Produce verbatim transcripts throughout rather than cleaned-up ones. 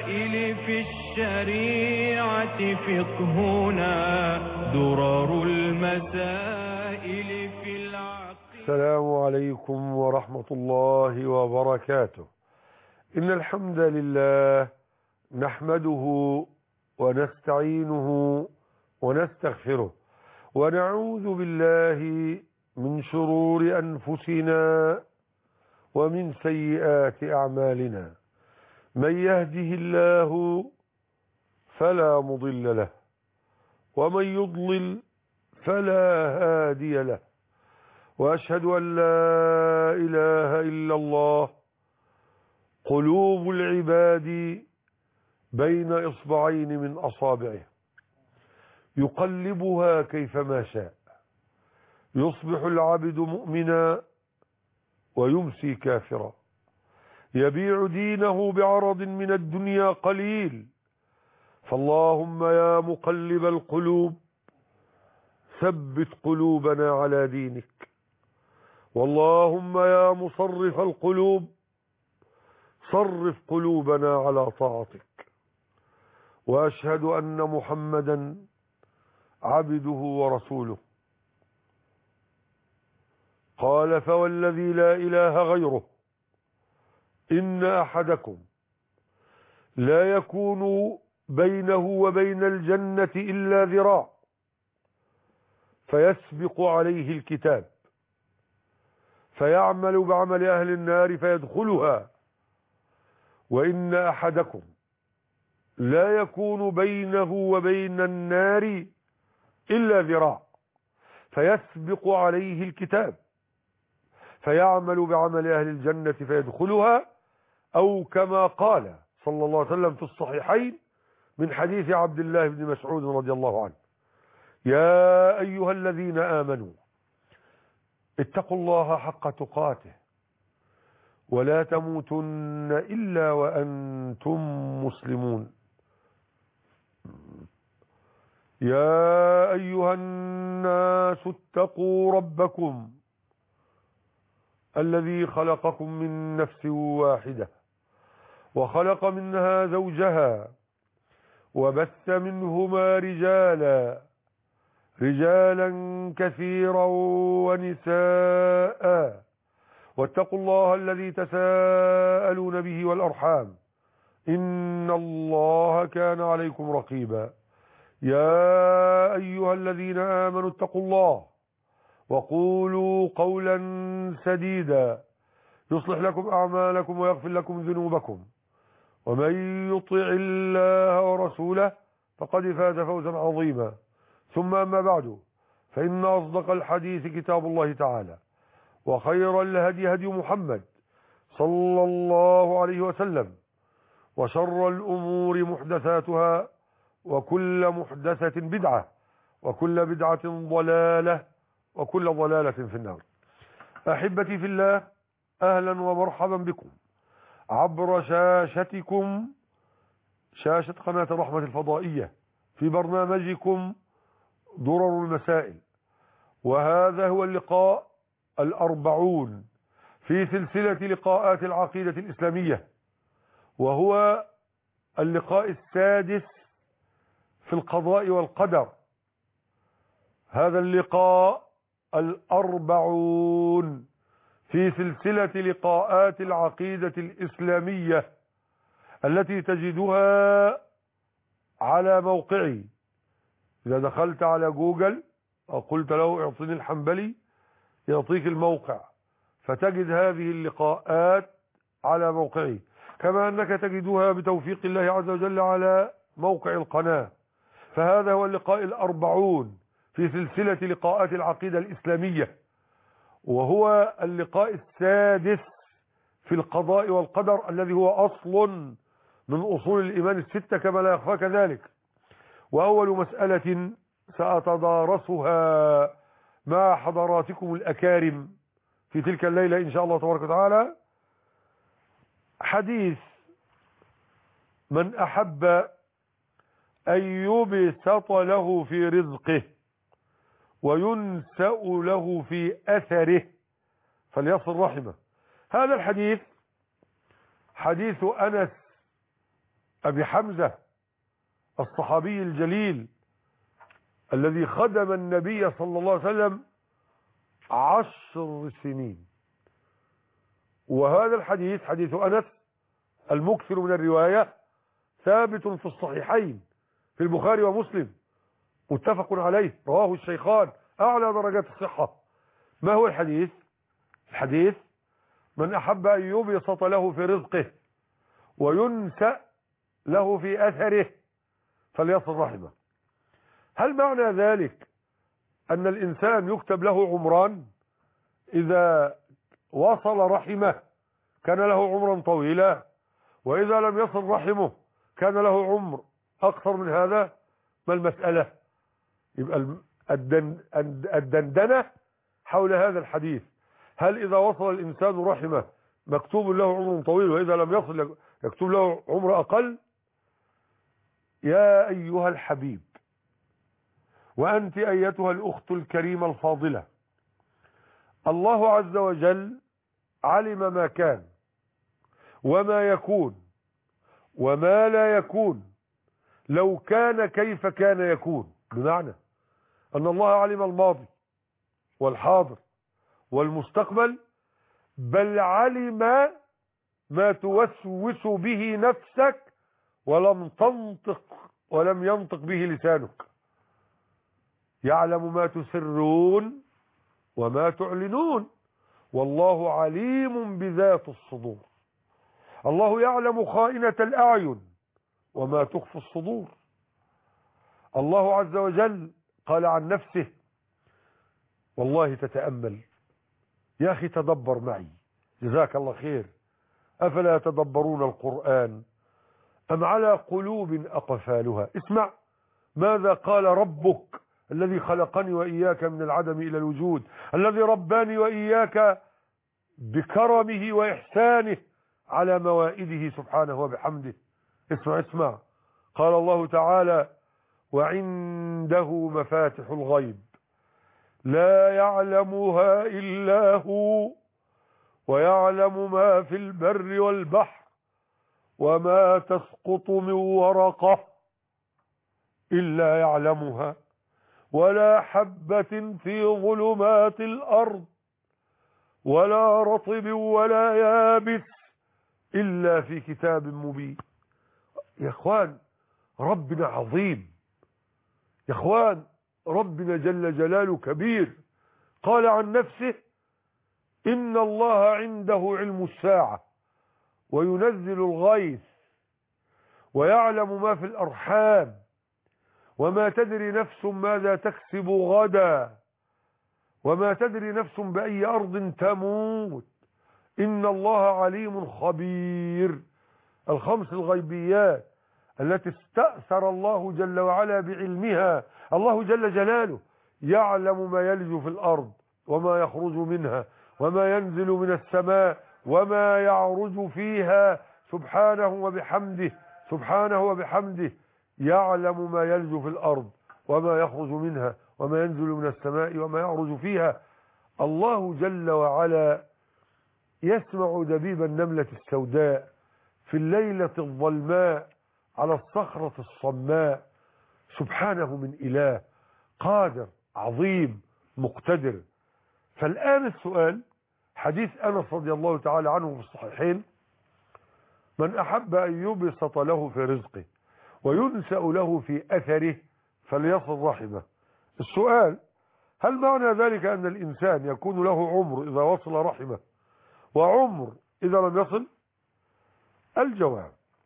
في الشريعة فقهنا درر المسائل في العقيدة. السلام عليكم ورحمة الله وبركاته. إن الحمد لله نحمده ونستعينه ونستغفره ونعوذ بالله من شرور أنفسنا ومن سيئات أعمالنا. من يهده الله فلا مضل له ومن يضلل فلا هادي له، وأشهد أن لا إله إلا الله. قلوب العباد بين إصبعين من أصابعه يقلبها كيفما شاء، يصبح العبد مؤمنا ويمسي كافرا، يبيع دينه بعرض من الدنيا قليل. فاللهم يا مقلب القلوب ثبت قلوبنا على دينك، واللهم يا مصرف القلوب صرف قلوبنا على طاعتك. وأشهد أن محمدا عبده ورسوله. قال: فوالذي لا إله غيره إن أحدكم لا يكون بينه وبين الجنة إلا ذراع فيسبق عليه الكتاب فيعمل بعمل أهل النار فيدخلها، وإن أحدكم لا يكون بينه وبين النار إلا ذراع فيسبق عليه الكتاب فيعمل بعمل أهل الجنة فيدخلها، أو كما قال صلى الله عليه وسلم في الصحيحين من حديث عبد الله بن مسعود رضي الله عنه: يا أيها الذين آمنوا اتقوا الله حق تقاته ولا تموتن إلا وأنتم مسلمون. يا أيها الناس اتقوا ربكم الذي خلقكم من نفس واحدة وخلق منها زوجها وبث منهما رجالا رجالا كثيرا ونساء، واتقوا الله الذي تساءلون به والأرحام إن الله كان عليكم رقيبا. يا أيها الذين آمنوا اتقوا الله وقولوا قولا سديدا يصلح لكم أعمالكم ويغفر لكم ذنوبكم، ومن يطع الله ورسوله فقد فاز فوزا عظيما. ثم أما بعد، فإن أصدق الحديث كتاب الله تعالى، وخير الهدي هدي محمد صلى الله عليه وسلم، وشر الأمور محدثاتها، وكل محدثة بدعة، وكل بدعة ضلالة، وكل ضلالة في النار. أحبتي في الله، أهلا ومرحبا بكم عبر شاشتكم، شاشة قناة الرحمة الفضائية، في برنامجكم درر المسائل. وهذا هو اللقاء الأربعون في سلسلة لقاءات العقيدة الإسلامية، وهو اللقاء السادس في القضاء والقدر. هذا اللقاء الأربعون في سلسلة لقاءات العقيدة الإسلامية التي تجدها على موقعي. إذا دخلت على جوجل أو قلت له اعطني الحنبلي يعطيك الموقع، فتجد هذه اللقاءات على موقعي، كما أنك تجدها بتوفيق الله عز وجل على موقع القناة. فهذا هو اللقاء الأربعون في سلسلة لقاءات العقيدة الإسلامية، وهو اللقاء السادس في القضاء والقدر، الذي هو أصل من أصول الإيمان الستة كما لا يخفاك ذلك. وأول مسألة سأتدارسها مع حضراتكم الأكارم في تلك الليلة إن شاء الله تبارك وتعالى حديث: من أحب أن يبسط له في رزقه وينسأ له في أثره فليصل رحمه. هذا الحديث حديث أنس أبي حمزة الصحابي الجليل الذي خدم النبي صلى الله عليه وسلم عشر سنين. وهذا الحديث حديث أنس المكثر من الرواية ثابت في الصحيحين في البخاري ومسلم متفق عليه، رواه الشيخان أعلى درجات الصحة. ما هو الحديث؟ الحديث: من أحب أن يبسط له في رزقه وينسأ له في أثره فليصل رحمه. هل معنى ذلك أن الإنسان يكتب له عمران إذا وصل رحمه كان له عمرا طويلا، وإذا لم يصل رحمه كان له عمر أكثر من هذا؟ ما المسألة؟ يبقى الدندنة حول هذا الحديث: هل إذا وصل الإنسان رحمه مكتوب له عمر طويل، وإذا لم يصل يكتب له عمر أقل؟ يا أيها الحبيب، وأنت أيتها الأخت الكريمة الفاضلة، الله عز وجل علم ما كان وما يكون وما لا يكون لو كان كيف كان يكون. بمعنى أن الله علم الماضي والحاضر والمستقبل، بل علم ما توسوس به نفسك ولم تنطق ولم ينطق به لسانك. يعلم ما تسرون وما تعلنون، والله عليم بذات الصدور. الله يعلم خائنة الأعين وما تخفي الصدور. الله عز وجل قال عن نفسه، والله تتأمل يا أخي، تدبر معي جزاك الله خير، أفلا يتدبرون القرآن أم على قلوب أقفالها. اسمع ماذا قال ربك الذي خلقني وإياك من العدم إلى الوجود، الذي رباني وإياك بكرمه وإحسانه على موائده سبحانه وبحمده. اسمع اسمع قال الله تعالى: وعنده مفاتح الغيب لا يعلمها إلا هو ويعلم ما في البر والبحر وما تسقط من ورقة إلا يعلمها ولا حبة في ظلمات الأرض ولا رطب ولا يابس إلا في كتاب مبين. يا إخوان ربنا عظيم، يا إخوان ربنا جل جلاله كبير. قال عن نفسه: إن الله عنده علم الساعة وينزل الغيث ويعلم ما في الأرحام وما تدري نفس ماذا تكسب غدا وما تدري نفس بأي أرض تموت إن الله عليم خبير. الخمس الغيبيات التي استأثر الله جل وعلا بعلمها. الله جل جلاله يعلم ما يلج في الأرض وما يخرج منها وما ينزل من السماء وما يعرج فيها سبحانه وبحمده سبحانه وبحمده. يعلم ما يلج في الأرض وما يخرج منها وما ينزل من السماء وما يعرج فيها. الله جل وعلا يسمع دبيب النملة السوداء في الليلة الظلماء على الصخرة الصماء. سبحانه من إله قادر عظيم مقتدر. فالآن السؤال: حديث أنس رضي الله تعالى عنه في الصحيحين: من أحب أن يبسط له في رزقه وينسأ له في أثره فليصل رحمه. السؤال: هل معنى ذلك أن الإنسان يكون له عمر إذا وصل رحمه وعمر إذا لم يصل؟ الجواب: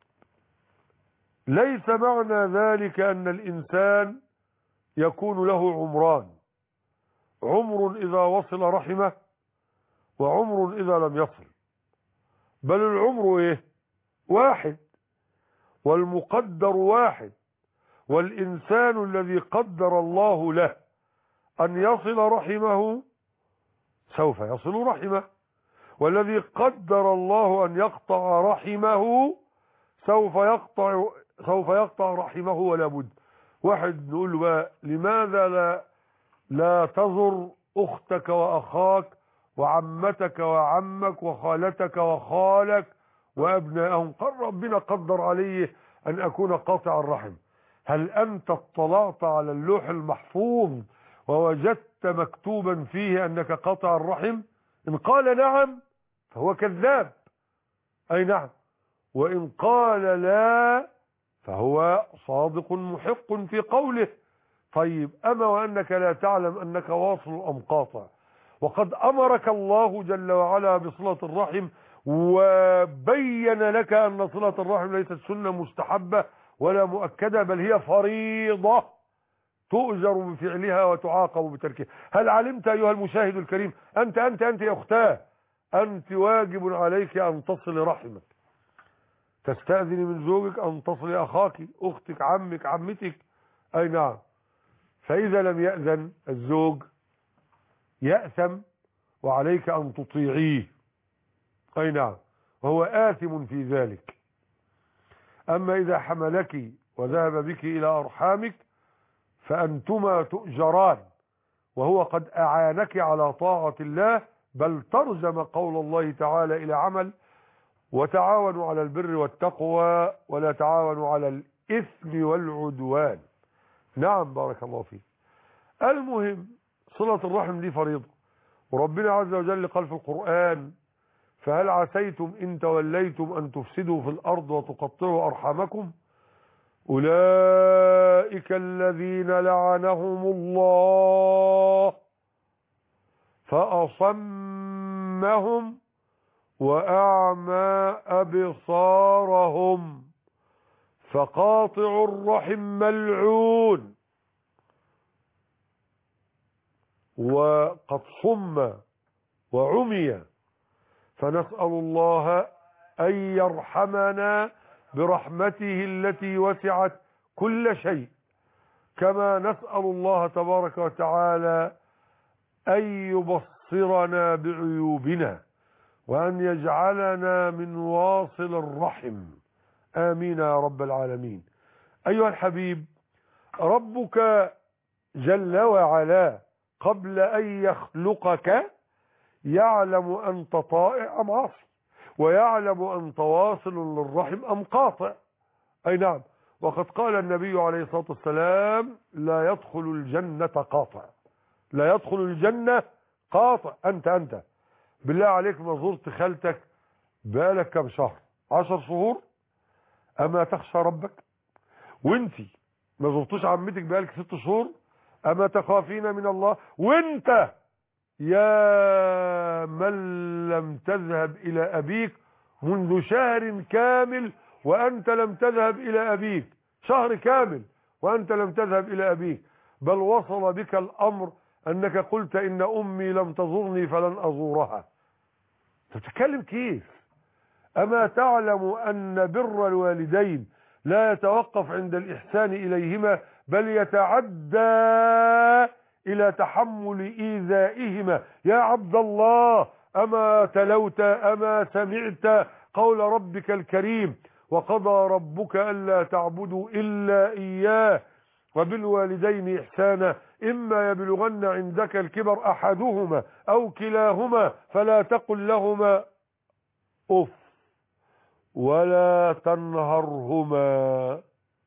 ليس معنى ذلك أن الإنسان يكون له عمران، عمر إذا وصل رحمه وعمر إذا لم يصل، بل العمر إيه؟ واحد، والمقدر واحد. والإنسان الذي قدر الله له أن يصل رحمه سوف يصل رحمه، والذي قدر الله أن يقطع رحمه سوف يقطع سوف يقطع رحمه ولا بد. واحد نقول له بقى: لماذا لا لا تزر أختك وأخاك وعمتك وعمك وخالتك وخالك وأبنائهم؟ قال ربنا قدر عليه أن أكون قاطع الرحم. هل أنت اطلعت على اللوح المحفوظ ووجدت مكتوبا فيه أنك قاطع الرحم؟ إن قال نعم فهو كذاب، أي نعم، وإن قال لا فهو صادق محق في قوله. طيب أما وأنك لا تعلم أنك واصل أم قاطع، وقد أمرك الله جل وعلا بصلة الرحم وبين لك أن صلة الرحم ليست سنة مستحبة ولا مؤكدة، بل هي فريضة تؤجر بفعلها وتعاقب بتركها. هل علمت أيها المشاهد الكريم، أنت أنت أنت يا أختاه، أنت واجب عليك أن تصل رحمك، تستأذن من زوجك أن تصل أخاك، أختك، عمك، عمتك، أي نعم. فإذا لم يأذن الزوج يأثم وعليك أن تطيعيه، أي نعم، وهو آثم في ذلك. أما إذا حملك وذهب بك إلى أرحامك فأنتما تؤجران، وهو قد أعانك على طاعة الله، بل ترجم قول الله تعالى إلى عمل: وتعاونوا على البر والتقوى ولا تعاونوا على الإثم والعدوان. نعم، بارك الله فيك. المهم صلة الرحم دي فريضة، وربنا عز وجل قال في القرآن: فهل عسيتم إن توليتم أن تفسدوا في الأرض وتقطعوا أرحامكم؟ أولئك الذين لعنهم الله فأصمهم وأعمى أبصارهم فقاطع الرحم ملعون. وقد صم وعمي، فنسأل الله أن يرحمنا برحمته التي وسعت كل شيء، كما نسأل الله تبارك وتعالى أن يبصرنا بعيوبنا وأن يجعلنا من واصل الرحم، آمين يا رب العالمين. أيها الحبيب، ربك جل وعلا قبل أن يخلقك يعلم أنت طائع أم عاصي، ويعلم أنت واصل للرحم أم قاطع، أي نعم. وقد قال النبي عليه الصلاة والسلام: لا يدخل الجنة قاطع، لا يدخل الجنة قاطع. أنت أنت بالله عليك ما زرت خالتك بقالك كم شهر؟ عشر شهور؟ أما تخشى ربك؟ وانتي ما زرتوش عمتك بقالك ست شهور؟ أما تخافين من الله؟ وانت يا من لم تذهب إلى أبيك منذ شهر كامل وأنت لم تذهب إلى أبيك، شهر كامل وأنت لم تذهب إلى أبيك، بل وصل بك الأمر أنك قلت: إن أمي لم تزورني فلن أزورها. تتكلم كيف؟ أما تعلم أن بر الوالدين لا يتوقف عند الإحسان إليهما، بل يتعدى إلى تحمل إيذائهما؟ يا عبد الله، أما تلوت أما سمعت قول ربك الكريم: وقضى ربك ألا تعبدوا إلا إياه وبالوالدين إحسانا إما يبلغن عندك الكبر أحدهما أو كلاهما فلا تقل لهما أف ولا تنهرهما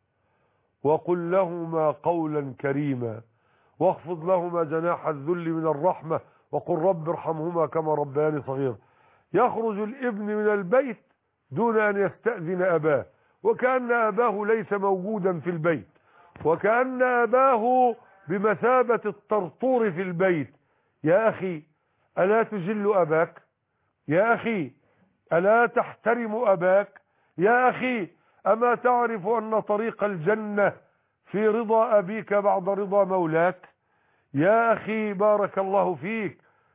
وقل لهما قولا كريما واخفض لهما جناح الذل من الرحمة وقل رب ارحمهما كما ربياني صغيرا. يخرج الابن من البيت دون أن يستأذن أباه، وكأن أباه ليس موجودا في البيت، وكأن أباه بمثابة الطرطور في البيت. يا أخي، ألا تجل أباك؟ يا أخي، ألا تحترم أباك؟ يا أخي، أما تعرف أن طريق الجنة في رضا أبيك بعد رضا مولاك؟ يا أخي بارك الله فيك،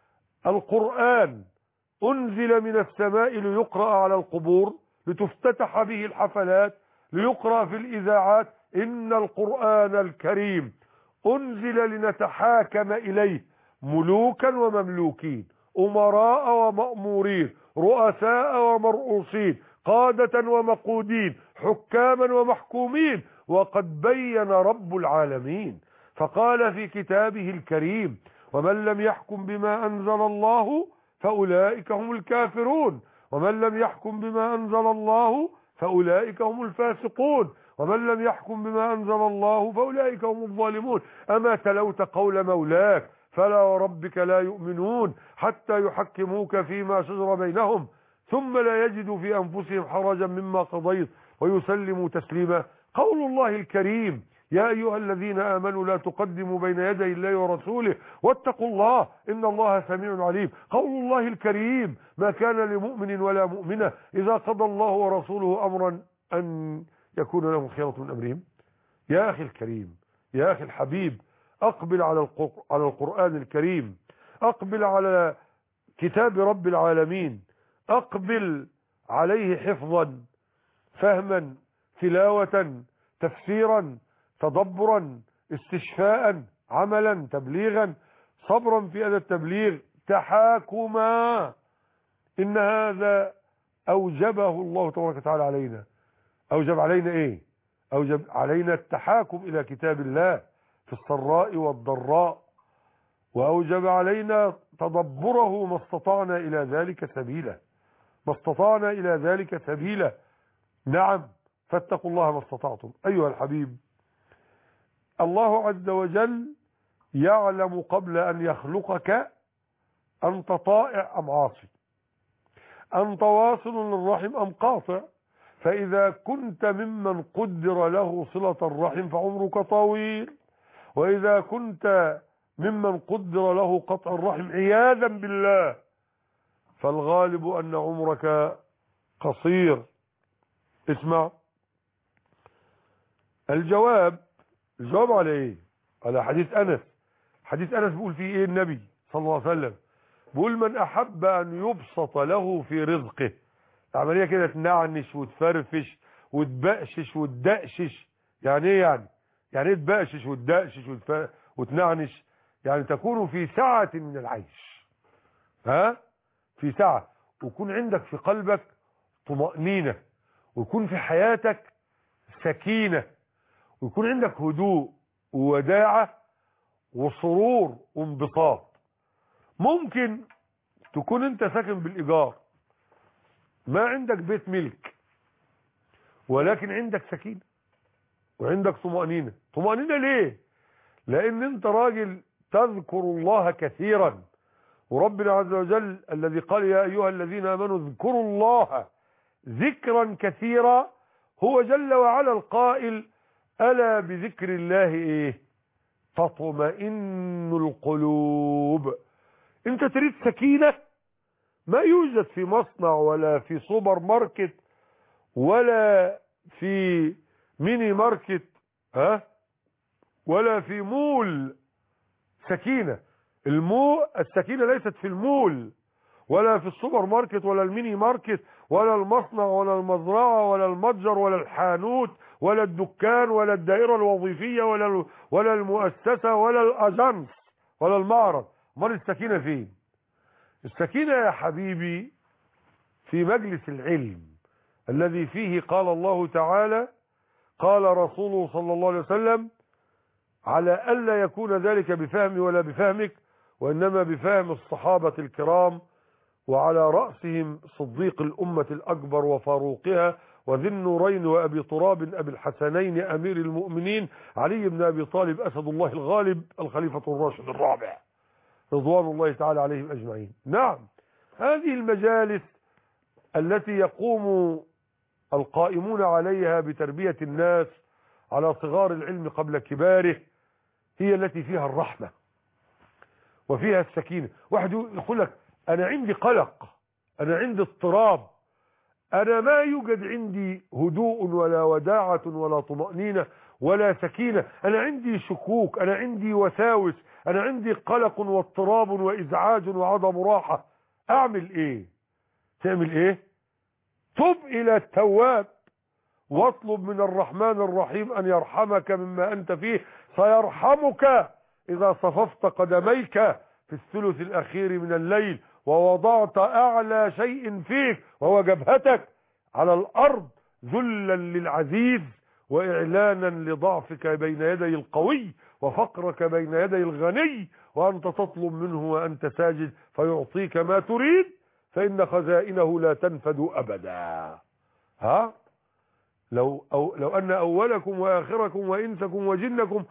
القرآن أنزل من السماء ليقرأ على القبور، لتفتتح به الحفلات، ليقرأ في الإذاعات. إن القرآن الكريم أنزل لنتحاكم إليه ملوكا ومملوكين، أمراء ومأمورين، رؤساء ومرؤوسين، قادة ومقودين، حكاما ومحكومين. وقد بين رب العالمين فقال في كتابه الكريم: ومن لم يحكم بما أنزل الله فأولئك هم الكافرون، ومن لم يحكم بما أنزل الله فأولئك هم الفاسقون ومن لم يحكم بما أنزل الله فأولئك هم الظالمون أما تلوت قول مولاك فلا وربك لا يؤمنون حتى يحكموك فيما شجر بينهم ثم لا يجدوا في أنفسهم حرجا مما قضيت ويسلموا تسليما. قول الله الكريم يا أيها الذين آمنوا لا تقدموا بين يدي الله ورسوله واتقوا الله إن الله سميع عليم. قول الله الكريم ما كان لمؤمن ولا مؤمنة إذا قضى الله ورسوله أمرا أن يكون لهم خيرة من أمرهم. يا أخي الكريم يا أخي الحبيب أقبل على على القرآن الكريم، أقبل على كتاب رب العالمين، أقبل عليه حفظا فهما تلاوة تفسيرا تدبرا استشفاء عملا تبليغا صبرا في هذا التبليغ تحاكما. إن هذا أوجبه الله تبارك وتعالى علينا. أوجب علينا إيه؟ أوجب علينا التحاكم إلى كتاب الله في السراء والضراء، وأوجب علينا تدبره ما استطعنا إلى ذلك سبيلا ما استطعنا إلى ذلك سبيلا نعم فاتقوا الله ما استطعتم. أيها الحبيب الله عز وجل يعلم قبل أن يخلقك أنت طائع أم عاصي، أنت واصل للرحم أم قاطع. فإذا كنت ممن قدر له صلة الرحم فعمرك طويل، وإذا كنت ممن قدر له قطع الرحم عياذا بالله فالغالب أن عمرك قصير. اسمع الجواب الجواب على ايه؟ على حديث أنس. حديث أنس بيقول فيه ايه النبي صلى الله عليه وسلم؟ بيقول من أحب أن يبسط له في رزقه، العملية كده تنعنش وتفرفش وتبقشش وتدقشش. يعني ايه يعني؟ يعني ايه تبقشش وتدقشش وتنعنش؟ يعني تكون في سعة من العيش، ها؟ في سعة، ويكون عندك في قلبك طمأنينة، ويكون في حياتك سكينة، ويكون عندك هدوء ووداعة وسرور وانبساط. ممكن تكون انت ساكن بالإيجار، ما عندك بيت ملك، ولكن عندك سكينة وعندك طمأنينة. طمأنينة ليه؟ لأن انت راجل تذكر الله كثيرا، وربنا عز وجل الذي قال يا أيها الذين آمنوا اذكروا الله ذكرا كثيرا هو جل وعلا القائل ألا بذكر الله إيه؟ تطمئن القلوب. انت تريد سكينة ما يوجد في مصنع ولا في سوبر ماركت ولا في ميني ماركت، ها؟ ولا في مول سكينة. المو السكينة ليست في المول ولا في السوبر ماركت ولا الميني ماركت ولا المصنع ولا المزرعة ولا المتجر ولا الحانوت ولا الدكان ولا الدائرة الوظيفية ولا ولا المؤسسة ولا الأجنس ولا المعرض. امال السكينة فين؟ السكينة يا حبيبي في مجلس العلم الذي فيه قال الله تعالى قال رسوله صلى الله عليه وسلم على ألا يكون ذلك بفهمي ولا بفهمك وإنما بفهم الصحابة الكرام، وعلى رأسهم صديق الأمة الأكبر وفاروقها وذي النورين وأبي تراب أبي الحسنين أمير المؤمنين علي بن أبي طالب أسد الله الغالب الخليفة الراشد الرابع رضوان الله تعالى عليهم أجمعين. نعم هذه المجالس التي يقوم القائمون عليها بتربية الناس على صغار العلم قبل كباره هي التي فيها الرحمة وفيها السكينة. واحد يقول لك أنا عندي قلق، أنا عندي اضطراب، أنا ما يوجد عندي هدوء ولا وداعة ولا طمأنينة ولا سكينة، أنا عندي شكوك، أنا عندي وساوس، أنا عندي قلق واضطراب وإزعاج وعدم راحة. أعمل إيه؟ تعمل إيه؟ تب إلى التواب واطلب من الرحمن الرحيم أن يرحمك مما أنت فيه، سيرحمك إذا صففت قدميك في الثلث الأخير من الليل ووضعت أعلى شيء فيك وهو جبهتك على الأرض ذلا للعزيز وإعلانا لضعفك بين يدي القوي وفقرك بين يدي الغني، وأنت تطلب منه وأنت ساجد فيعطيك ما تريد، فإن خزائنه لا تنفد أبدا. ها لو, أو لو أن أولكم وآخركم وإنسكم وجنكم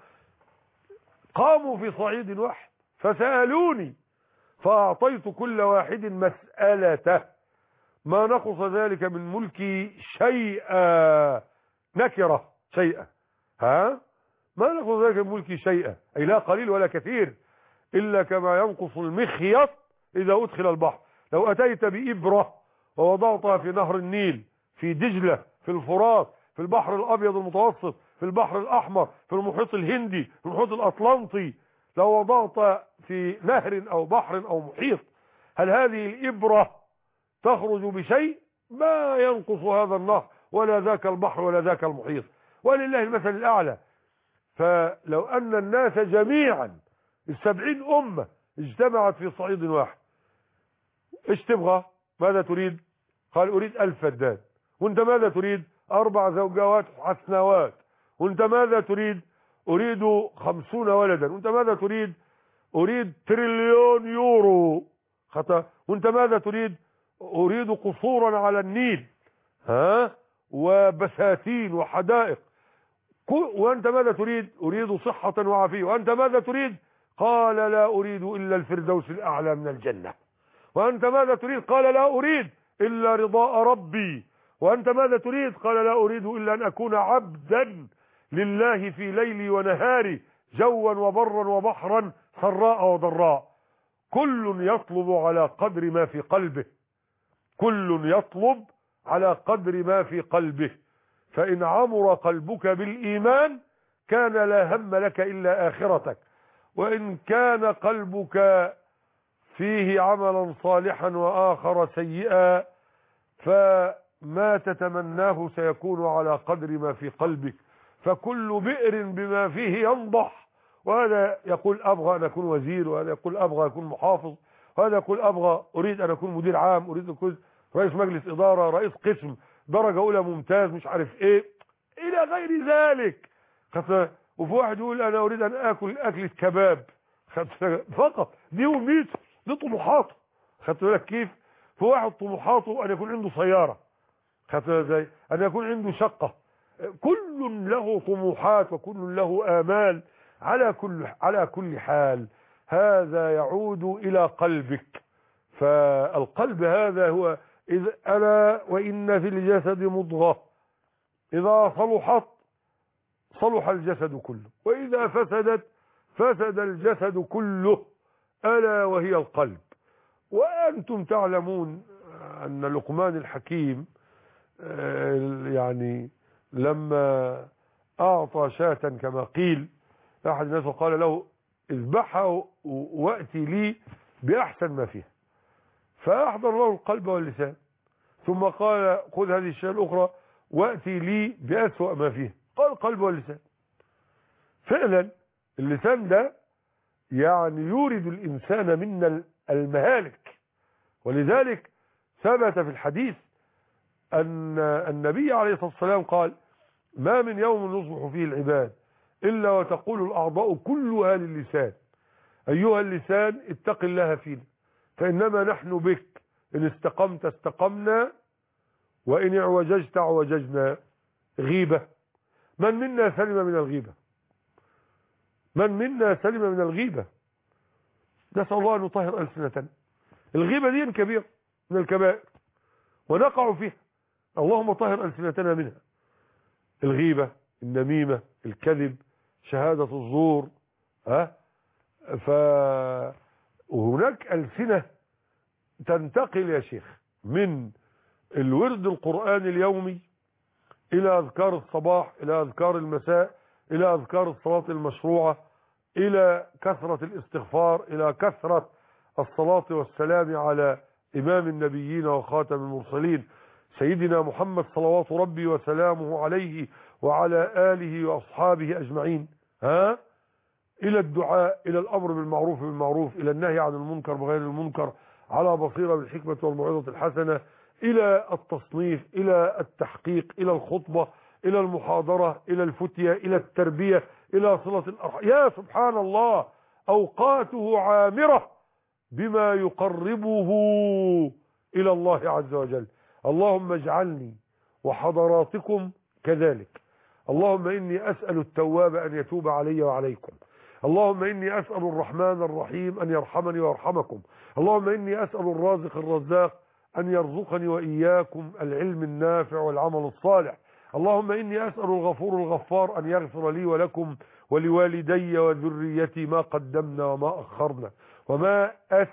قاموا في صعيد واحد فسألوني فأعطيت كل واحد مسألته ما نقص ذلك من ملكي شيئا. نكرة شيئا، ها ما نقص ذلك من ملكي شيئا، أي لا قليل ولا كثير، إلا كما ينقص المخيط إذا أدخل البحر. لو أتيت بإبرة ووضعتها في نهر النيل، في دجلة، في الفرات، في البحر الأبيض المتوسط، في البحر الأحمر، في المحيط الهندي، في المحيط الأطلنطي، لو وضعت في نهر أو بحر أو محيط، هل هذه الإبرة تخرج بشيء؟ ما ينقص هذا النهر ولا ذاك البحر ولا ذاك المحيط، ولله المثل الأعلى. فلو أن الناس جميعا السبعين أمة اجتمعت في صعيد واحد، ايش تبغى؟ ماذا تريد؟ قال أريد ألف فدان. وانت ماذا تريد؟ أربع زوجات حسنوات. وانت ماذا تريد؟ أريد خمسون ولدا. وانت ماذا تريد؟ أريد تريليون يورو. خطأ. وانت ماذا تريد؟ أريد قصورا على النيل، ها وبساتين وحدائق. وأنت ماذا تريد؟ أريد صحة وعافية. وأنت ماذا تريد؟ قال لا أريد إلا الفردوس الأعلى من الجنة. وأنت ماذا تريد؟ قال لا أريد إلا رضاء ربي. وأنت ماذا تريد؟ قال لا أريد إلا أن أكون عبدا لله في ليلي ونهاري، جوا وبرا وبحرا، سراء وضراء. كل يطلب على قدر ما في قلبه، كل يطلب على قدر ما في قلبه. فإن عمر قلبك بالإيمان كان لا هم لك إلا آخرتك، وإن كان قلبك فيه عملا صالحا وآخر سيئا فما تتمناه سيكون على قدر ما في قلبك. فكل بئر بما فيه ينضح، وهذا يقول أبغى أن أكون وزير، وهذا يقول أبغى أن أكون محافظ، وهذا يقول أبغى أريد أن أكون مدير عام، أريد أن أكون رئيس مجلس إدارة، رئيس قسم، درجة أولى ممتاز، مش عارف إيه إلى غير ذلك. وفي واحد يقول أنا أريد أن أكل أكلة كباب فقط، دي وميته، دي طموحاته. خدت بالك كيف؟ في واحد طموحاته أن يكون عنده سيارة، خدت بالك ازاي؟ أن يكون عنده شقة. كل له طموحات وكل له آمال. على كل على كل حال هذا يعود إلى قلبك. فالقلب هذا هو إذ ألا وإن في الجسد مضغة إذا صلحت صلح الجسد كله، وإذا فسدت فسد الجسد كله، ألا وهي القلب. وأنتم تعلمون أن لقمان الحكيم يعني لما أعطى شاة كما قيل أحد الناس وقال له اذبحها وأتي لي بأحسن ما فيها، فأحضر له القلب واللسان، ثم قال خذ هذه الشاة الأخرى وأتي لي بأسوأ ما فيها، قال القلب واللسان. فعلا اللسان ده يعني يورد الإنسان من المهالك. ولذلك ثبت في الحديث أن النبي عليه الصلاة والسلام قال ما من يوم يصبح فيه العباد إلا وتقول الأعضاء كلها للسان أيها اللسان اتق الله فينا فإنما نحن بك، إن استقمت استقمنا وإن اعوججت اعوججنا. غيبة، من منا سلم من الغيبة؟ من منا سلم من الغيبة؟ نسأل الله أن يطهر ألسنتنا. الغيبة دي كبيرة من الكبائر ونقع فيها، اللهم طهر ألسنتنا منها. الغيبة، النميمة، الكذب، شهادة الزور. ها فهناك ألسنة تنتقل يا شيخ من الورد القرآني اليومي إلى أذكار الصباح، إلى أذكار المساء، إلى أذكار الصلاة المشروعة، إلى كثرة الاستغفار، إلى كثرة الصلاة والسلام على إمام النبيين وخاتم المرسلين سيدنا محمد صلوات ربي وسلامه عليه وعلى آله وأصحابه أجمعين. ها إلى الدعاء، إلى الأمر بالمعروف بالمعروف، إلى النهي عن المنكر بغير المنكر على بصيرة بالحكمة والموعظة الحسنة، إلى التصنيف، إلى التحقيق، إلى الخطبة، إلى المحاضرة، إلى الفتية، إلى التربية، إلى صلة الأرحام. يا سبحان الله، أوقاته عامرة بما يقربه إلى الله عز وجل. اللهم اجعلني وحضراتكم كذلك. اللهم إني أسأل التواب أن يتوب علي وعليكم. اللهم إني أسأل الرحمن الرحيم أن يرحمني ويرحمكم. اللهم إني أسأل الرازق الرزاق أن يرزقني وإياكم العلم النافع والعمل الصالح. اللهم إني أسأل الغفور الغفار أن يغفر لي ولكم ولوالدي وذريتي ما قدمنا وما أخرنا وما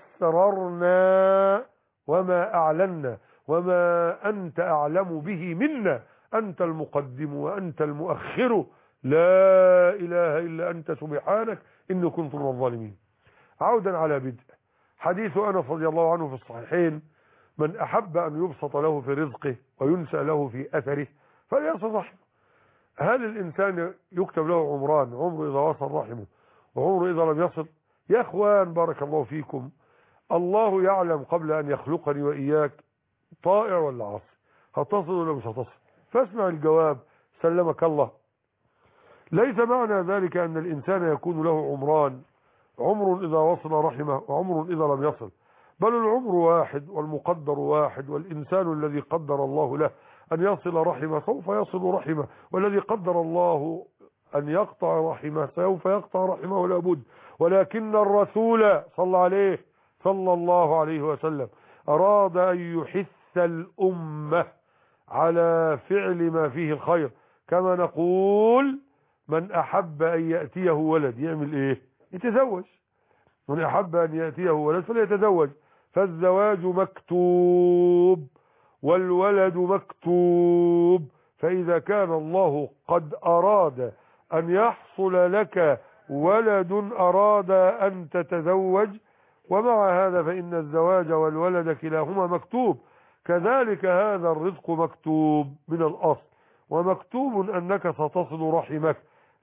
أسررنا وما أعلنا وما أنت أعلم به منا. أنت المقدم وأنت المؤخر، لا إله إلا أنت سبحانك إني كنت من الظالمين. عودا على بدء حديث أنس رضي الله عنه في الصحيحين: من أحب أن يبسط له في رزقه وينسى له في أثره فليصل رحمه. هل الإنسان يكتب له عمران، عمره إذا وصل رحمه وعمره إذا لم يصل؟ يا أخوان بارك الله فيكم، الله يعلم قبل أن يخلقني وإياك طائع ولا عاصي، هتصل ولا مش هتصل؟ فاسمع الجواب سلمك الله. ليس معنى ذلك أن الإنسان يكون له عمران، عمر إذا وصل رحمه وعمر إذا لم يصل، بل العمر واحد والمقدر واحد، والإنسان الذي قدر الله له أن يصل رحمه سوف يصل رحمه، والذي قدر الله أن يقطع رحمه سوف يقطع رحمه لابد. ولكن الرسول صلى عليه صلى الله عليه وسلم أراد أن يحث الأمة على فعل ما فيه الخير، كما نقول من أحب أن يأتيه ولد يعمل إيه؟ يتزوج. من أحب أن يأتيه ولد فليتزوج. فالزواج مكتوب والولد مكتوب، فإذا كان الله قد أراد أن يحصل لك ولد أراد أن تتزوج، ومع هذا فإن الزواج والولد كلاهما مكتوب. كذلك هذا الرزق مكتوب من الأصل، ومكتوب أنك ستصل رحمك،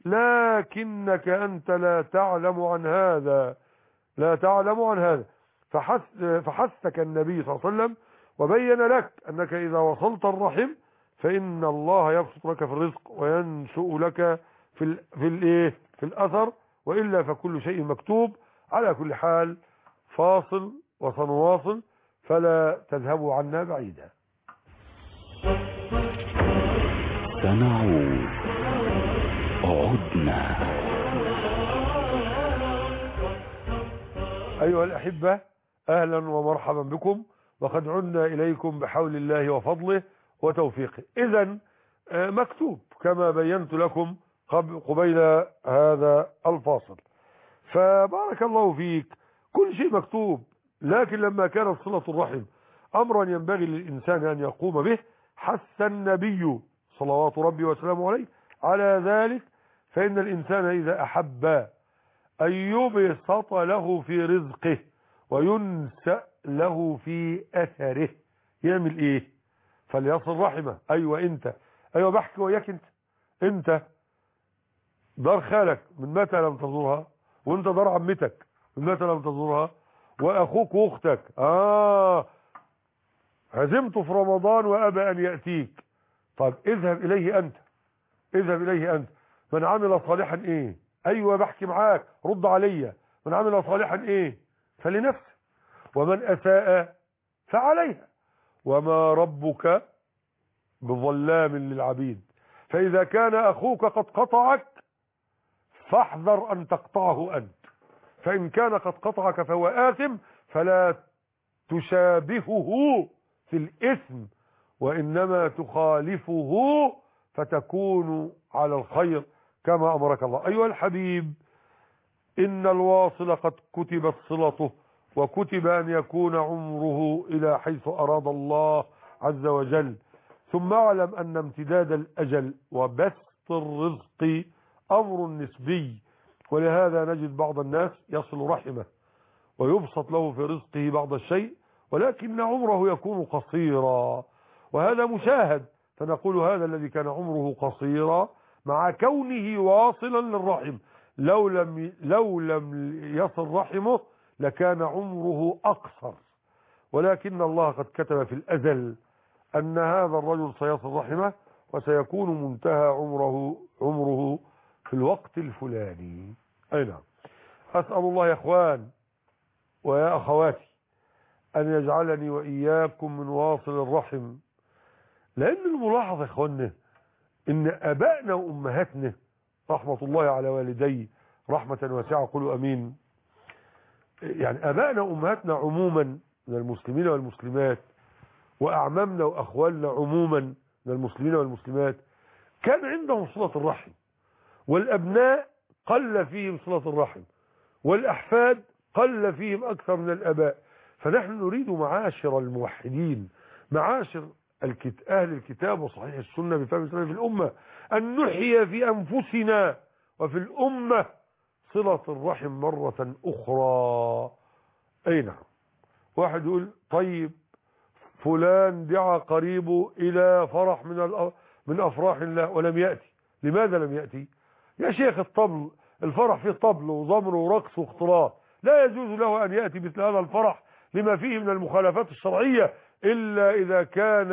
لكنك أنت لا تعلم عن هذا، لا تعلم عن هذا. فحث فحثك النبي صلى الله عليه وسلم وبين لك أنك إذا وصلت الرحم فإن الله يبسط لك في الرزق وينشؤ لك في ال في الايه في الأثر، وإلا فكل شيء مكتوب. على كل حال فاصل وسنواصل، فلا تذهبوا عنا بعيدا. سنعود، عدنا. أيها الأحبة، أهلا ومرحبا بكم، وقد عدنا إليكم بحول الله وفضله وتوفيقه. إذن مكتوب كما بينت لكم قبيل هذا الفاصل. فبارك الله فيك، كل شيء مكتوب، لكن لما كانت صلة الرحم أمرا ينبغي للإنسان أن يقوم به، حث النبي صلوات ربي وسلامه عليه على ذلك. فإن الإنسان إذا أحب أن يبسط له في رزقه وينسأ له في أثره يعمل إيه؟ فليصل رحمه. أيوة أنت، أيوة بحكي وياك أنت أنت دار خالك من متى لم تزورها؟ وأنت دار عمتك من متى لم تزورها؟ وأخوك وأختك آه عزمته في رمضان وأبى أن يأتيك. طيب اذهب إليه أنت، اذهب إليه أنت. من عمل صالحا إيه؟ أيوة بحكي معاك، رد عليا. من عمل صالحا إيه؟ فلنفسه، ومن أساء فعليها، وما ربك بظلام للعبيد. فإذا كان أخوك قد قطعك فاحذر أن تقطعه أنت، فإن كان قد قطعك فهو آثم، فلا تشابهه في الإثم، وإنما تخالفه فتكون على الخير كما أمرك الله. أيها الحبيب، إن الواصل قد كتبت صلته، وكتب أن يكون عمره إلى حيث أراد الله عز وجل. ثم اعلم أن امتداد الأجل وبسط الرزق أمر نسبي، ولهذا نجد بعض الناس يصل رحمه ويبسط له في رزقه بعض الشيء، ولكن عمره يكون قصيرا، وهذا مشاهد. فنقول هذا الذي كان عمره قصيرا مع كونه واصلا للرحم، لو لم لو لم يصل رحمه لكان عمره أقصر، ولكن الله قد كتب في الأزل أن هذا الرجل سيصل رحمه وسيكون منتهى عمره عمره في الوقت الفلاني. أي نعم. أسأل الله يا أخوان ويا أخواتي أن يجعلني وإياكم من واصل الرحم، لأن الملاحظة يا أخوانا إن أبائنا وأمهاتنا رحمة الله على والدي رحمة واسعة قولوا أمين. يعني أبائنا وأمهاتنا عموما من المسلمين والمسلمات وأعمامنا وأخوالنا عموما من المسلمين والمسلمات كان عندهم صلة الرحم، والأبناء قل فيهم صلة الرحم، والأحفاد قل فيهم أكثر من الأباء. فنحن نريد معاشر الموحدين، معاشر الكت... أهل الكتاب وصحيح السنة بفهم السنة في الأمة، أن نحيي في أنفسنا وفي الأمة صلة الرحم مرة أخرى. أي نعم. واحد يقول طيب فلان دعا قريبه إلى فرح من الأ... من أفراح الله ولم يأتي، لماذا لم يأتي؟ يا شيخ الطبل، الفرح فيه طبل وزمر ورقص واختلاط، لا يجوز له أن يأتي مثل هذا الفرح لما فيه من المخالفات الشرعية، إلا إذا كان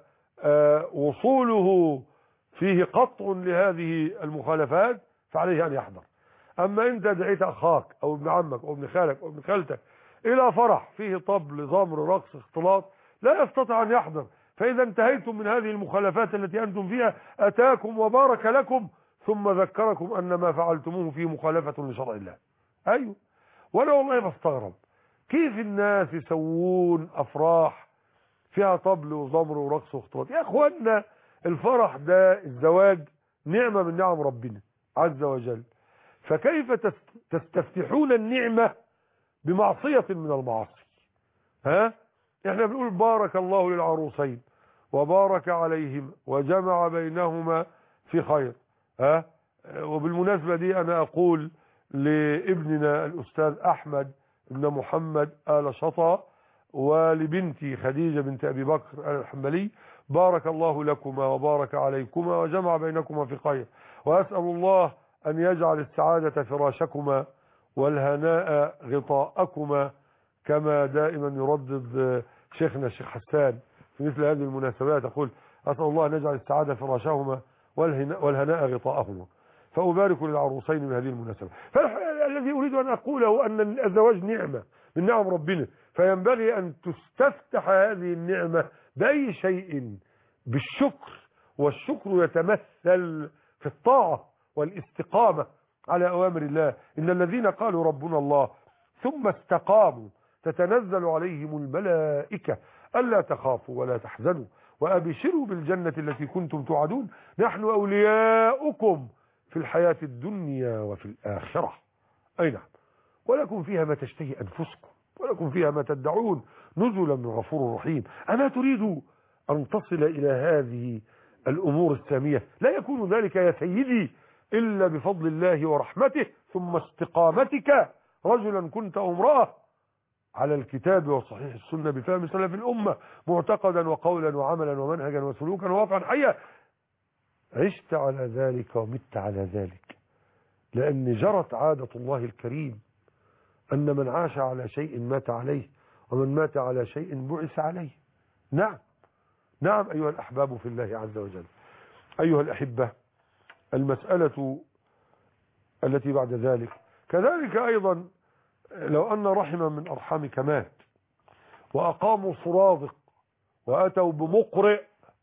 وصوله فيه قطع لهذه المخالفات فعليه أن يحضر. أما أنت دعيت أخاك أو ابن عمك أو ابن خالك أو ابن خالتك إلى فرح فيه طبل زمر رقص اختلاط لا يستطيع أن يحضر، فإذا انتهيتم من هذه المخالفات التي أنتم فيها أتاكم وبارك لكم ثم ذكركم أن ما فعلتموه فيه مخالفة لشرع الله. أيوه. وأنا والله بستغرب كيف الناس يسوون أفراح فيها طبل وزمر ورقص واختلاط. يا أخوانا الفرح ده الزواج نعمة من نعم ربنا عز وجل، فكيف تستفتحون النعمة بمعصية من المعاصي؟ ها؟ احنا بنقول بارك الله للعروسين وبارك عليهم وجمع بينهما في خير. ها؟ وبالمناسبة دي أنا أقول لابننا الأستاذ أحمد بن محمد آل شطا ولبنتي خديجة بنت أبي بكر آل الحنبلي بارك الله لكما وبارك عليكما وجمع بينكما في خير، وأسأل الله أن يجعل السعادة فراشكما والهناء غطاءكما، كما دائما يردد شيخنا الشيخ حسان في مثل هذه المناسبات، أقول أسأل الله أن يجعل السعادة فراشهما والهناء غطاءهما. فأبارك للعروسين من هذه المناسبة. فالذي أريد أن أقوله أن الزواج نعمة من نعم ربنا، فينبغي أن تستفتح هذه النعمة بأي شيء؟ بالشكر، والشكر يتمثل في الطاعة والاستقامة على أوامر الله. إن الذين قالوا ربنا الله ثم استقاموا تتنزل عليهم الملائكة ألا تخافوا ولا تحزنوا وأبشروا بالجنة التي كنتم توعدون نحن أولياؤكم في الحياة الدنيا وفي الآخرة. أي نعم. ولكم فيها ما تشتهي أنفسكم ولكم فيها ما تدعون نزلا من غفور رحيم. ألا تريد أن تصل إلى هذه الأمور السامية؟ لا يكون ذلك يا سيدي إلا بفضل الله ورحمته ثم استقامتك رجلا كنت أو امرأة على الكتاب وصحيح السنة بفهم سلف الأمة معتقدا وقولا وعملا ومنهجا وسلوكا وواقعا حيا. عشت على ذلك ومت على ذلك، لأن جرت عادة الله الكريم أن من عاش على شيء مات عليه ومن مات على شيء بعث عليه. نعم نعم أيها الأحباب في الله عز وجل. أيها الأحبة، المسألة التي بعد ذلك كذلك أيضا، لو أن رحما من أرحامك مات وأقاموا صرادق وأتوا بمقرئ،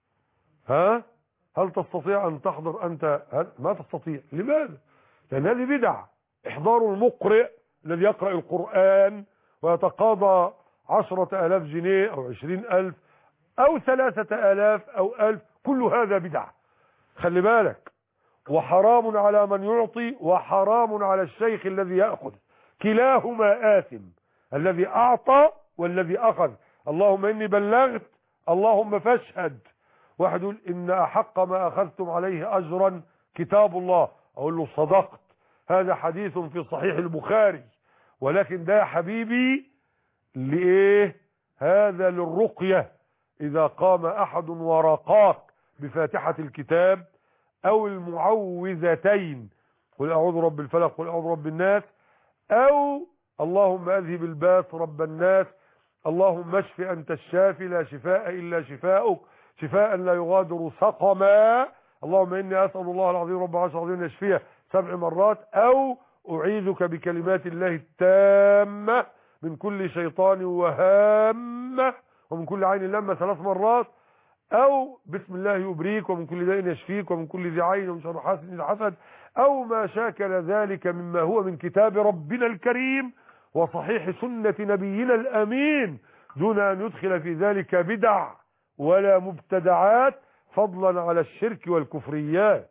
ها هل تستطيع أن تحضر أنت؟ ما تستطيع. لماذا؟ لأن هذه بدعة. إحضار المقرئ الذي يقرأ القرآن ويتقاضى عشرة آلاف جنيه أو عشرين ألف أو ثلاثة آلاف أو ألف، كل هذا بدعة. خلي بالك. وحرام على من يعطي وحرام على الشيخ الذي يأخذ، كلاهما آثم، الذي أعطى والذي أخذ. اللهم إني بلغت اللهم فاشهد. واحد يقول إن أحق ما أخذتم عليه أجرا كتاب الله، أقول له صدقت، هذا حديث في صحيح البخاري، ولكن ده يا حبيبي لإيه؟ هذا للرقية. إذا قام أحد ورقاك بفاتحة الكتاب أو المعوذتين قل أعوذ رب الفلق قل أعوذ رب الناس، أو اللهم أذهب الباس رب الناس، اللهم اشف أنت الشافي لا شفاء إلا شفاؤك شفاء لا يغادر سقما، اللهم إني أسأل الله العظيم رب العرش العظيم يشفيه سبع مرات، أو أعيذك بكلمات الله التامة من كل شيطان وهامة ومن كل عين لما ثلاث مرات، أو بسم الله يبريك ومن كل داء يشفيك ومن كل ذي عين ومن شر حاسد إذا حسد، أو ما شاكل ذلك مما هو من كتاب ربنا الكريم وصحيح سنة نبينا الأمين، دون أن يدخل في ذلك بدع ولا مبتدعات، فضلا على الشرك والكفريات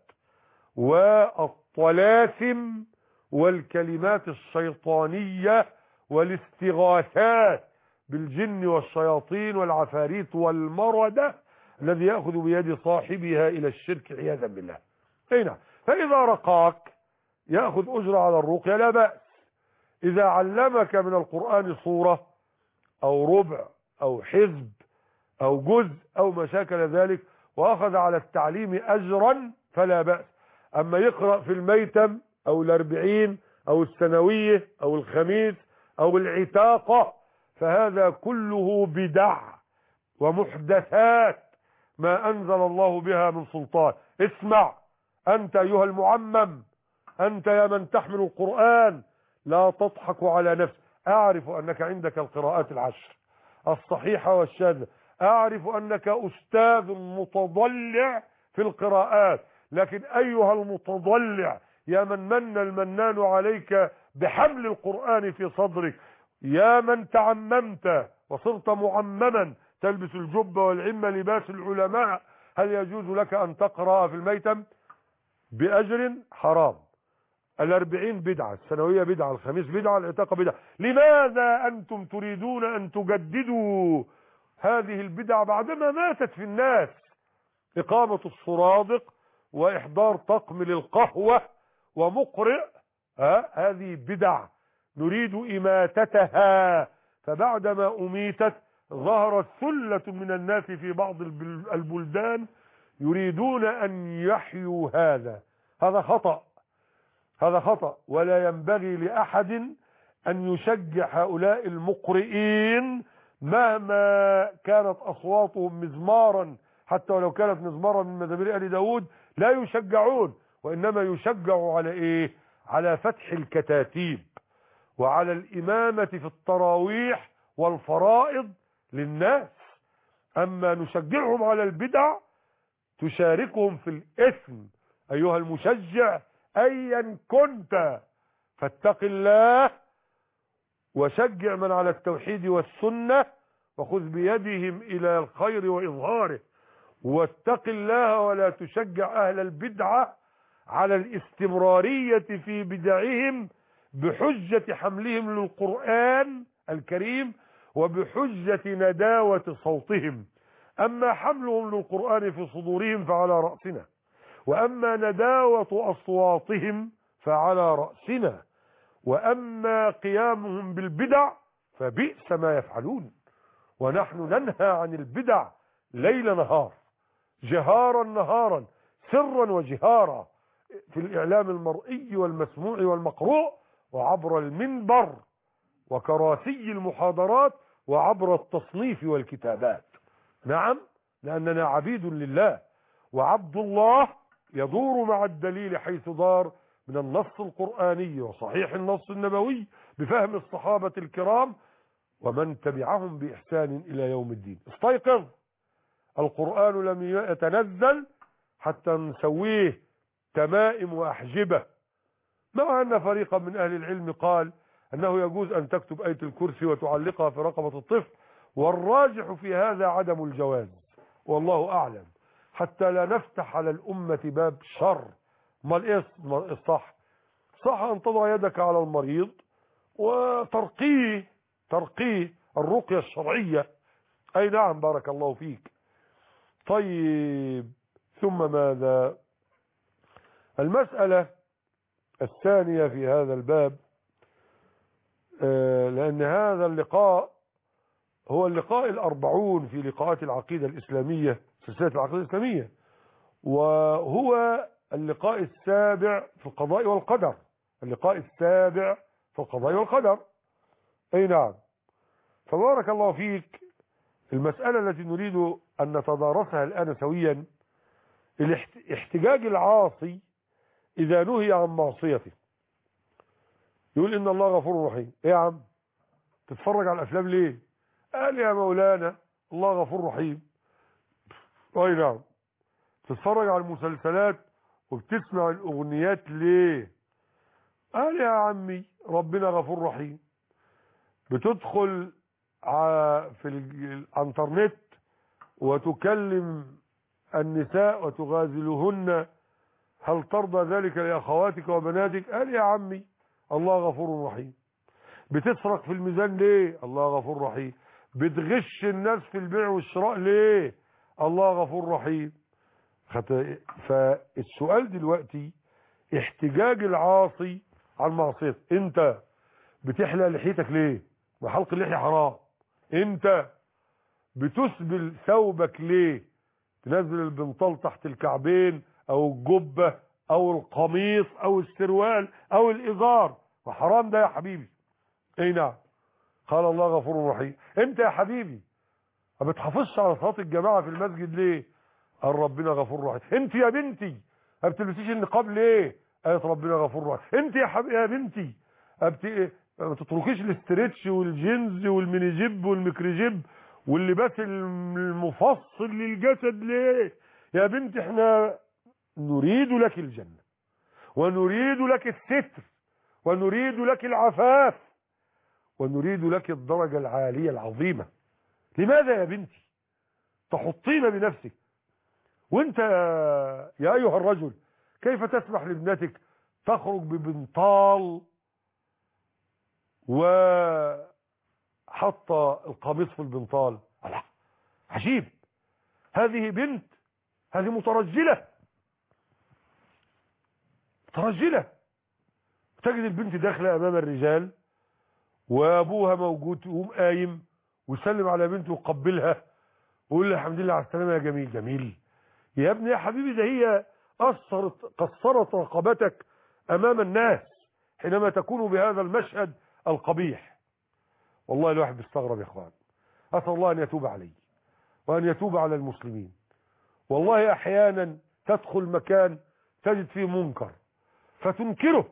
والطلاسم والكلمات الشيطانية والاستغاثات بالجن والشياطين والعفاريت والمردة الذي يأخذ بيد صاحبها إلى الشرك عياذا بالله. هنا فإذا رقاك يأخذ أجر على الرقية لا بأس. إذا علمك من القرآن صورة أو ربع أو حزب أو جزء أو ما شاكل ذلك وأخذ على التعليم أجرا فلا بأس. أما يقرأ في الميتم أو الأربعين أو السنوية أو الخميس أو العتاقة فهذا كله بدع ومحدثات ما أنزل الله بها من سلطان. اسمع أنت أيها المعمم، أنت يا من تحمل القرآن، لا تضحك على نفسك. أعرف أنك عندك القراءات العشر الصحيحة والشاذة، أعرف أنك أستاذ متضلع في القراءات، لكن أيها المتضلع يا من من المنان عليك بحمل القرآن في صدرك، يا من تعممت وصرت معمما تلبس الجبة والعمة لباس العلماء، هل يجوز لك أن تقرأ في الميتم بأجر؟ حرام. الأربعين بدعة، السنوية بدعة، الخميس بدعة، العتاقة بدعة. لماذا أنتم تريدون أن تجددوا هذه البدع بعدما ماتت في الناس؟ إقامة الصرادق وإحضار طقم للقهوة ومقرئ، ها هذه بدع نريد إماتتها. فبعدما أميتت ظهرت ثلة من الناس في بعض البلدان يريدون أن يحيوا هذا. هذا خطأ، هذا خطأ، ولا ينبغي لأحد أن يشجع هؤلاء المقرئين مهما كانت أصواتهم مزمارا، حتى ولو كانت مزمارا من مزامير آل داود لا يشجعون، وإنما يشجعوا على إيه؟ على فتح الكتاتيب وعلى الإمامة في التراويح والفرائض للناس. أما نشجعهم على البدع تشاركهم في الإثم. أيها المشجع أيا كنت فاتق الله وشجع من على التوحيد والسنة وخذ بيدهم إلى الخير وإظهاره، واتق الله ولا تشجع أهل البدعة على الاستمرارية في بدعهم بحجة حملهم للقرآن الكريم وبحجة نداوة صوتهم. أما حملهم للقرآن في صدورهم فعلى رأسنا، وأما نداوة أصواتهم فعلى رأسنا، وأما قيامهم بالبدع فبئس ما يفعلون. ونحن ننهى عن البدع ليل نهار، جهارا نهارا، سرا وجهارا، في الإعلام المرئي والمسموع والمقروء، وعبر المنبر وكراسي المحاضرات، وعبر التصنيف والكتابات. نعم، لأننا عبيد لله، وعبد الله يدور مع الدليل حيث دار من النص القرآني وصحيح النص النبوي بفهم الصحابة الكرام ومن تبعهم بإحسان إلى يوم الدين. استيقظ، القرآن لم يتنزل حتى نسويه تمائم وأحجبة، مع أن فريقا من أهل العلم قال أنه يجوز أن تكتب آية الكرسي وتعلقها في رقبة الطفل، والراجح في هذا عدم الجواز، والله أعلم، حتى لا نفتح على الأمة باب شر. ما الإيه الصح؟ صح أن تضع يدك على المريض وترقيه، ترقيه الرقية الشرعية. أي نعم، بارك الله فيك. طيب، ثم ماذا؟ المسألة الثانية في هذا الباب، لأن هذا اللقاء هو اللقاء الأربعون في لقاءات العقيدة الإسلامية، سلسلة العقيدة الإسلامية، وهو اللقاء السابع في القضاء والقدر، اللقاء السابع في القضاء والقدر. أي نعم. فبارك الله فيك، المسألة التي نريد أن نتدارسها الآن سويا، الاحتجاج العاصي إذا نهي عن معصيته. يقول إن الله غفور رحيم. إيه يا عم، تتفرج على الأفلام ليه؟ قال يا مولانا الله غفور رحيم. اي نعم. تتفرج على المسلسلات وبتسمع الاغنيات ليه؟ قال يا عمي ربنا غفور رحيم. بتدخل في الانترنت وتكلم النساء وتغازلهن، هل ترضى ذلك لاخواتك وبناتك؟ قال يا عمي الله غفور رحيم. بتسرق في الميزان ليه؟ الله غفور رحيم. بتغش الناس في البيع والشراء ليه؟ الله غفور رحيم. فالسؤال دلوقتي احتجاج العاصي عن معصيته. انت بتحلق لحيتك ليه؟ وحلق اللحية حرام. انت بتسبل ثوبك ليه؟ تنزل البنطال تحت الكعبين او الجبة او القميص او السروال او الازار، وحرام ده يا حبيبي. اي نعم. قال الله غفور رحيم. انت يا حبيبي ما بتحافظش على صلاة الجماعة في المسجد ليه؟ قال ربنا غفور رحيم. انت يا بنتي ما بتلبسيش النقاب ليه؟ قالت ربنا غفور رحيم. انت يا حبيبي يا بنتي بت... ما تتركيش الاسترتش والجينز والميني جيب والميكري واللباس المفصل للجسد ليه؟ يا بنتي احنا نريد لك الجنة ونريد لك الستر ونريد لك العفاف ونريد لك الدرجة العالية العظيمة. لماذا يا بنتي تحطين بنفسك؟ وانت يا ايها الرجل كيف تسمح لابنتك تخرج ببنطال وحط القميص في البنطال؟ الله، عجيب. هذه بنت، هذه مترجلة مترجلة. تجد البنت داخلة امام الرجال وابوها موجود، يقوم قايم ويسلم على بنته ويقبلها ويقول لها الحمد لله على السلامة يا جميل. جميل يا ابني يا حبيبي، ده هي قصرت قصرت رقبتك امام الناس حينما تكون بهذا المشهد القبيح. والله الواحد بيستغرب يا اخوان. اسال الله ان يتوب علي وان يتوب على المسلمين. والله احيانا تدخل مكان تجد فيه منكر فتنكره،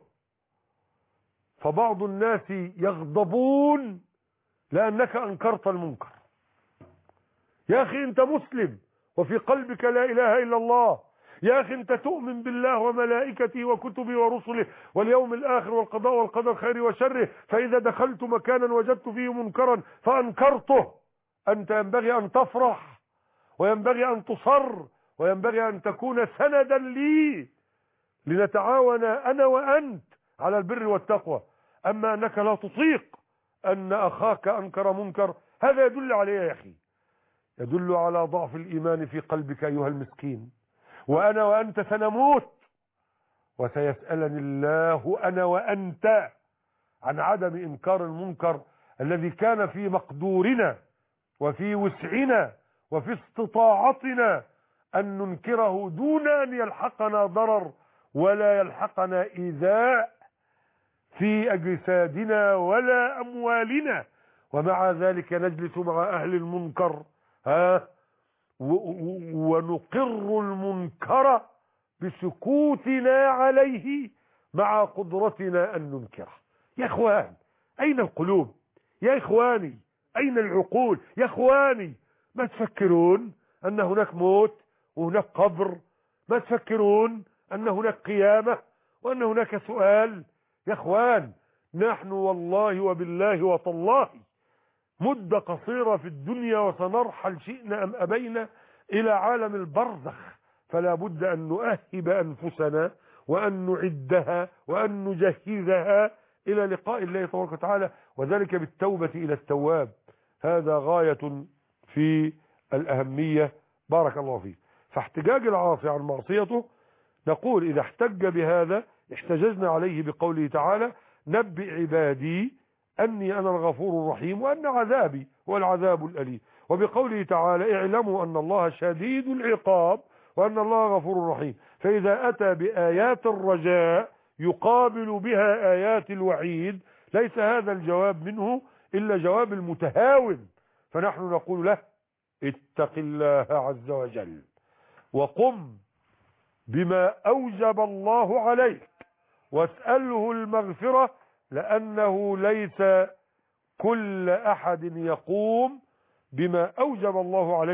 فبعض الناس يغضبون لانك انكرت المنكر. يا اخي انت مسلم وفي قلبك لا اله الا الله. يا اخي انت تؤمن بالله وملائكته وكتبه ورسله واليوم الاخر والقضاء والقدر خير وشره، فاذا دخلت مكانا وجدت فيه منكرا فانكرته، انت ينبغي ان تفرح وينبغي ان تصر وينبغي ان تكون سندا لي لنتعاون انا وانت على البر والتقوى. اما انك لا تطيق ان اخاك انكر منكر، هذا يدل عليه يا اخي، يدل على ضعف الايمان في قلبك ايها المسكين. وانا وانت سنموت وسيسألني الله انا وانت عن عدم انكار المنكر الذي كان في مقدورنا وفي وسعنا وفي استطاعتنا ان ننكره دون ان يلحقنا ضرر ولا يلحقنا ايذاء في اجسادنا ولا اموالنا. ومع ذلك نجلس مع اهل المنكر ها ونقر المنكر بسكوتنا عليه مع قدرتنا ان ننكره. يا اخوان اين القلوب؟ يا اخواني اين العقول؟ يا اخواني ما تفكرون ان هناك موت وهناك قبر؟ ما تفكرون ان هناك قيامة وان هناك سؤال؟ يا اخوان نحن والله وبالله وتالله مدة قصيرة في الدنيا وسنرحل شئنا أم أبينا إلى عالم البرزخ، فلا بد أن نؤهب أنفسنا وأن نعدها وأن نجهزها إلى لقاء الله تبارك وتعالى، وذلك بالتوبة إلى التواب. هذا غاية في الأهمية. بارك الله فيك. فاحتجاج العاصي عن معصيته، نقول إذا احتج بهذا احتججنا عليه بقوله تعالى نبئ عبادي أني أنا الغفور الرحيم وأن عذابي هو العذاب الأليم، وبقوله تعالى اعلموا أن الله شديد العقاب وأن الله غفور رحيم. فإذا أتى بآيات الرجاء يقابل بها آيات الوعيد ليس هذا الجواب منه إلا جواب المتهاون، فنحن نقول له اتق الله عز وجل وقم بما أوجب الله عليك واسأله المغفرة، لأنه ليس كل أحد يقوم بما أوجب الله عليه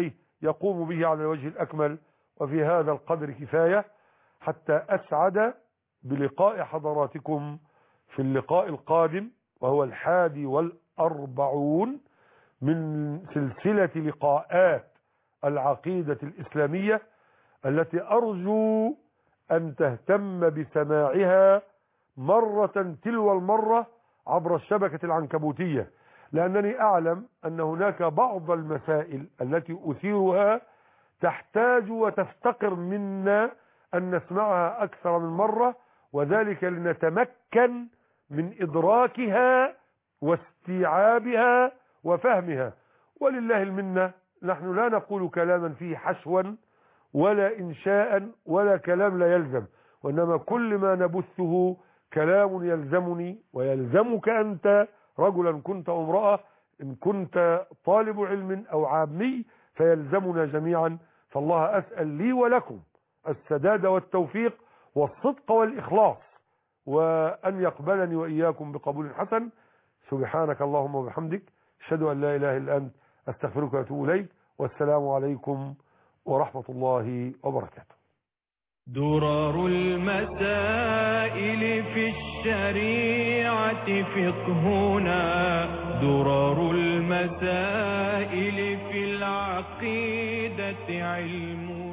يقوم به على الوجه الأكمل، وفي هذا القدر كفاية، حتى أسعد بلقاء حضراتكم في اللقاء القادم، وهو الحادي والأربعون من سلسلة لقاءات العقيدة الإسلامية، التي أرجو أن تهتم بسماعها مرة تلو المرة عبر الشبكة العنكبوتية، لأنني أعلم أن هناك بعض المسائل التي أثيرها تحتاج وتفتقر منا أن نسمعها أكثر من مرة، وذلك لنتمكن من إدراكها واستيعابها وفهمها. ولله المنة، نحن لا نقول كلاما فيه حشوا ولا إنشاء ولا كلام لا يلزم، وإنما كل ما نبثه كلام يلزمني ويلزمك أنت رجلا كنت أو امرأة، إن كنت طالب علم أو عامي فيلزمنا جميعا. فالله أسأل لي ولكم السداد والتوفيق والصدق والإخلاص، وأن يقبلني وإياكم بقبول حسن. سبحانك اللهم وبحمدك، أشهد أن لا إله إلا أنت، أستغفرك وأتوب إليك، والسلام عليكم ورحمة الله وبركاته. درر المسائل في الشريعة فقهنا، درر المسائل في العقيدة علم